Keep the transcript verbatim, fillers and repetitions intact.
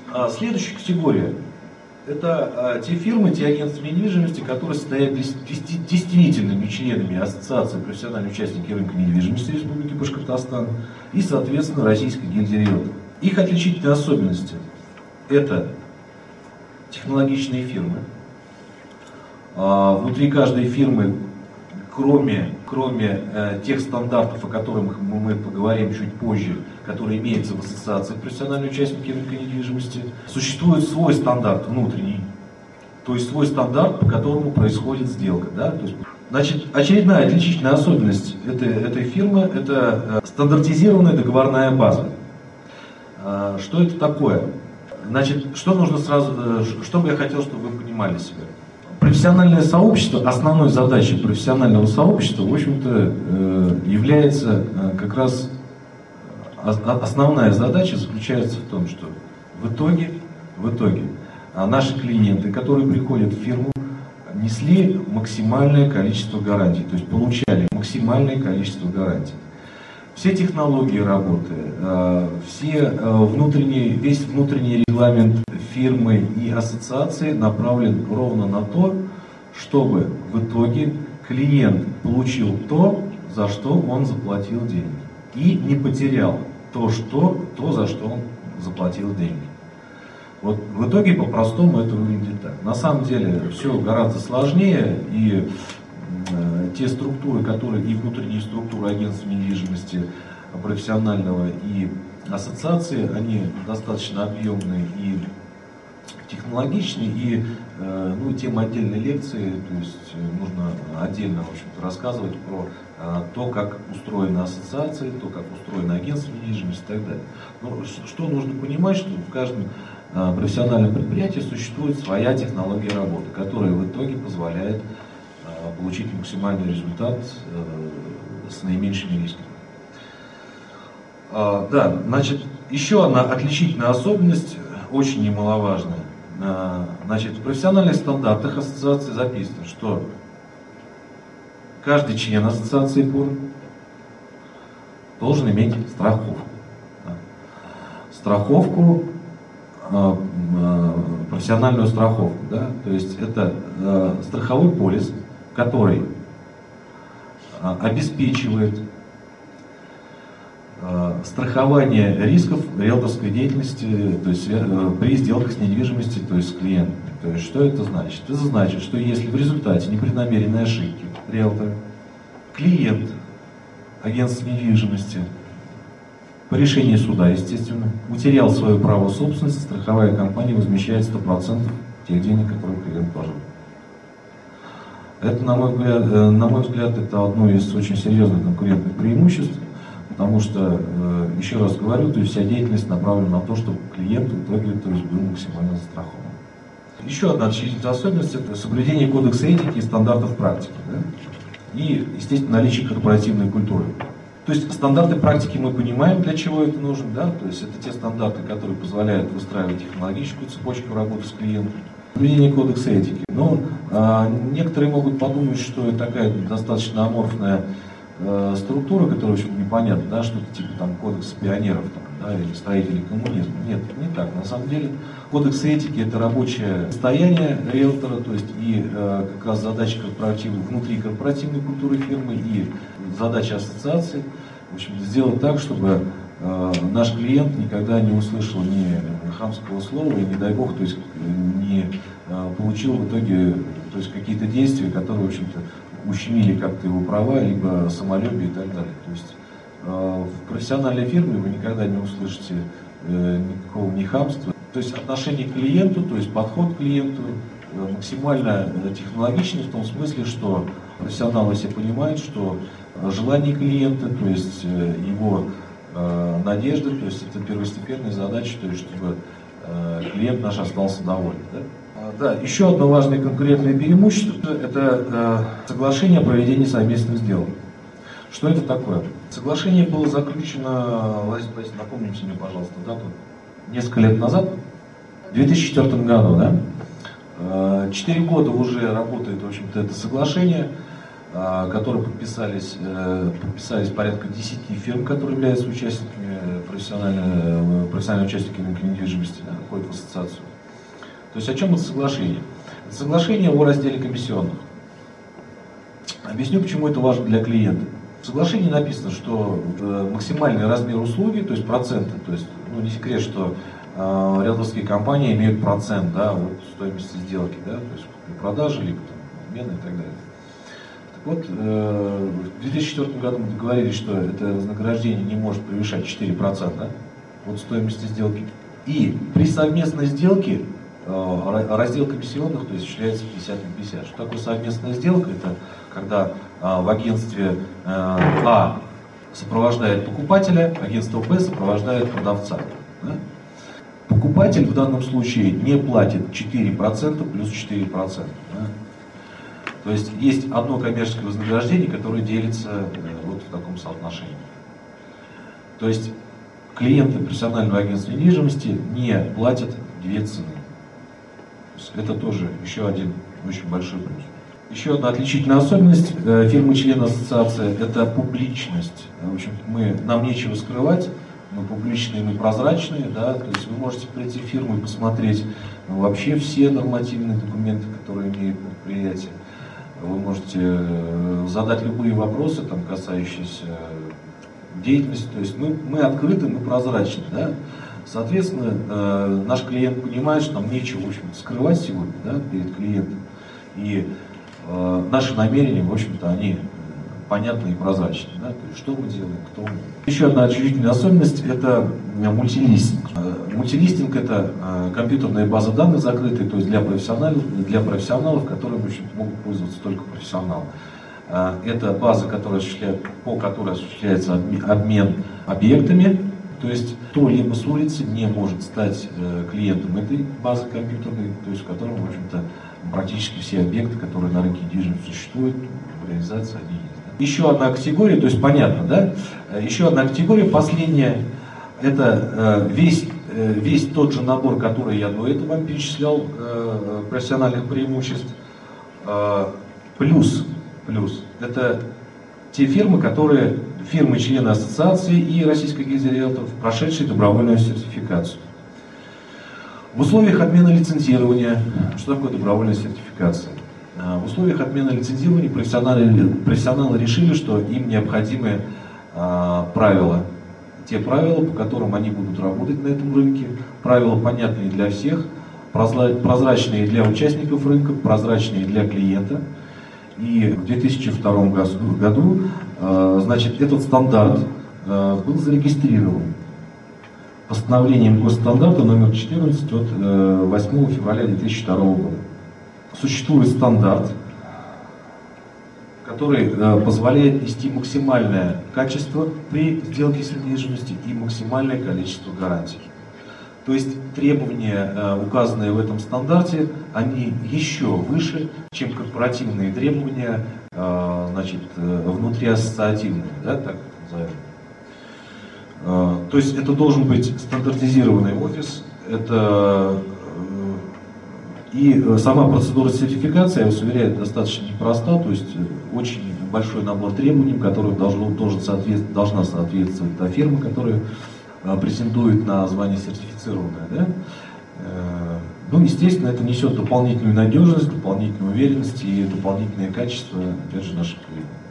А следующая категория – это а, те фирмы, те агентства недвижимости, которые состоят действительными членами Ассоциации профессиональных участников рынка недвижимости Республики Башкортостан и, соответственно, Российской гильдии риэлторов. Их отличительные особенности – это технологичные фирмы. А, внутри каждой фирмы, кроме, кроме э, тех стандартов, о которых мы, мы поговорим чуть позже, которые имеются в Ассоциации профессиональных участников рынка недвижимости, существует свой стандарт внутренний, то есть свой стандарт, по которому происходит сделка. Да? То есть, значит, очередная отличительная особенность этой, этой фирмы – это стандартизированная договорная база. А, что это такое? Значит, что нужно сразу, что бы я хотел, чтобы вы понимали себе. Профессиональное сообщество, основной задачей профессионального сообщества, в общем-то, является как раз, основная задача заключается в том, что в итоге, в итоге наши клиенты, которые приходят в фирму, несли максимальное количество гарантий, то есть получали максимальное количество гарантий. Все технологии работы, все внутренние, весь внутренний регламент фирмы и ассоциации направлен ровно на то, чтобы в итоге клиент получил то, за что он заплатил деньги, и не потерял то, что, то за что он заплатил деньги. Вот в итоге по-простому это выглядит так. На самом деле все гораздо сложнее, и э, те структуры, которые и внутренние структуры агентства недвижимости профессионального и ассоциации, они достаточно объемные и технологичные, и э, ну, тема отдельной лекции, то есть нужно отдельно, в общем-то, рассказывать про э, то, как устроена ассоциация, то, как устроено агентство недвижимости и так далее. Но что нужно понимать, что в каждом э, профессиональном предприятии существует своя технология работы, которая в итоге позволяет э, получить максимальный результат э, с наименьшими рисками. А, да, значит, еще одна отличительная особенность, очень немаловажная. А, значит, в профессиональных стандартах ассоциации записано, что каждый член ассоциации ПОР должен иметь страховку. Да. Страховку, а, а, профессиональную страховку. Да? То есть это а, страховой полис, который а, обеспечивает страхование рисков риэлторской деятельности, то есть при сделках с недвижимостью, то есть с клиентами. То есть что это значит? Это значит, что если в результате непреднамеренной ошибки риэлтора клиент агентства недвижимости по решению суда, естественно, утерял свое право собственности, страховая компания возмещает сто процентов тех денег, которые клиент положил. Это, на мой взгляд, на мой взгляд, это одно из очень серьезных конкурентных преимуществ. Потому что, еще раз говорю, то есть вся деятельность направлена на то, чтобы клиент в итоге то есть, был максимально застрахован. Еще одна отличительная особенность – это соблюдение кодекса этики и стандартов практики. Да? И, естественно, наличие корпоративной культуры. То есть стандарты практики мы понимаем, для чего это нужно. Да? То есть это те стандарты, которые позволяют выстраивать технологическую цепочку работы с клиентом. Соблюдение кодекса этики. Но а, некоторые могут подумать, что это такая достаточно аморфная структура, которая очень непонятна, да, что-то типа там кодекса пионеров там, да, или строителей коммунизма. Нет, не так. На самом деле кодекс этики – это рабочее состояние риэлтора, то есть и э, как раз задача корпоративной, внутри корпоративной культуры фирмы и задача ассоциации, в общем, сделать так, чтобы э, наш клиент никогда не услышал ни хамского слова и, не дай бог, то есть не э, получил в итоге то есть какие-то действия, которые, в общем-то, ущемили как-то его права, либо самолюбие и так далее. То есть э, в профессиональной фирме вы никогда не услышите э, никакого ни хамства. То есть отношение к клиенту, то есть подход к клиенту э, максимально технологичный в том смысле, что профессионалы все понимают, что желание клиента, то есть э, его э, надежды, то есть это первостепенная задача, то есть чтобы э, клиент наш остался доволен. Да? Да, еще одно важное конкурентное преимущество – это э, соглашение о проведении совместных сделок. Что это такое? Соглашение было заключено, Лазарь, напомните мне, пожалуйста, дату, несколько лет назад, в две тысячи четвёртом году, да? Четыре года уже работает, в общем-то, это соглашение, э, которое подписались, э, подписались порядка десяти фирм, которые являются участниками профессиональные, профессиональные участники рынка недвижимости, да, входят в ассоциацию. То есть о чем это соглашение? Это соглашение о разделе комиссионных. Объясню, почему это важно для клиента. В соглашении написано, что максимальный размер услуги, то есть проценты, то есть ну, не секрет, что э, риэлторские компании имеют процент, да, от стоимости сделки, да, то есть при продаже, либо там, обмена и так далее. Так вот, э, в две тысячи четвёртом году мы договорились, что это вознаграждение не может превышать четыре процента от стоимости сделки. И при совместной сделке э, раздел комиссионных, то есть осуществляется пятьдесят на пятьдесят. Что такое совместная сделка? Это когда э, в агентстве э, А сопровождает покупателя, агентство Б сопровождает продавца. Да? Покупатель в данном случае не платит четыре процента плюс четыре процента. Да? То есть есть одно коммерческое вознаграждение, которое делится э, вот в таком соотношении. То есть клиенты профессионального агентства недвижимости не платят две цены. То есть это тоже еще один очень большой плюс. Еще одна отличительная особенность э, фирмы-члена ассоциации – это публичность. В общем, мы, нам нечего скрывать, мы публичные, мы прозрачные, да, то есть вы можете прийти в фирму и посмотреть ну, вообще все нормативные документы, которые имеет предприятие. Вы можете э, задать любые вопросы, там, касающиеся деятельности, то есть мы, мы открыты, мы прозрачны, да. Соответственно, э, наш клиент понимает, что нам нечего, в общем-то, скрывать сегодня, да, перед клиентом. И э, наши намерения, в общем-то, они понятны и прозрачны. Да? То есть, что мы делаем, кто мы. Еще одна отличительная особенность – это мультилистинг. Мультилистинг – это э, компьютерная база данных закрытая, то есть для профессионалов, для профессионалов, которыми, в общем, могут пользоваться только профессионалы. Э, это база, которая осуществляет, по которой осуществляется обмен объектами. То есть кто-либо с улицы не может стать э, клиентом этой базы компьютерной, то есть в котором, в общем-то, практически все объекты, которые на рынке недвижимости существуют, в реализации они есть. Да? Еще одна категория, то есть понятно, да? Еще одна категория, последняя, это э, весь, э, весь тот же набор, который я до этого вам перечислял, э, профессиональных преимуществ, э, плюс, плюс, это те фирмы, которые, фирмы-члены ассоциации и Российской гильдии риэлторов, прошедшие добровольную сертификацию. В условиях отмены лицензирования, что такое добровольная сертификация? В условиях отмены лицензирования профессионалы, профессионалы решили, что им необходимы а, правила. Те правила, по которым они будут работать на этом рынке, правила понятные для всех, прозрачные для участников рынка, прозрачные для клиента. И в две тысячи втором году, значит, этот стандарт был зарегистрирован постановлением госстандарта номер четырнадцать от восьмого февраля две тысячи второго года. Существует стандарт, который позволяет нести максимальное качество при сделке с недвижимостью и максимальное количество гарантий. То есть требования, указанные в этом стандарте, они еще выше, чем корпоративные требования, значит, внутриассоциативные, да, так назовем. То есть это должен быть стандартизированный офис, это и сама процедура сертификации, я вас уверяю, достаточно непроста, то есть очень большой набор требований, которым должен, должен соответствовать, должна соответствовать та фирма, которая претендует на звание сертифицированное. Да? Ну, естественно, это несет дополнительную надежность, дополнительную уверенность и дополнительное качество, опять же, наших клиентов.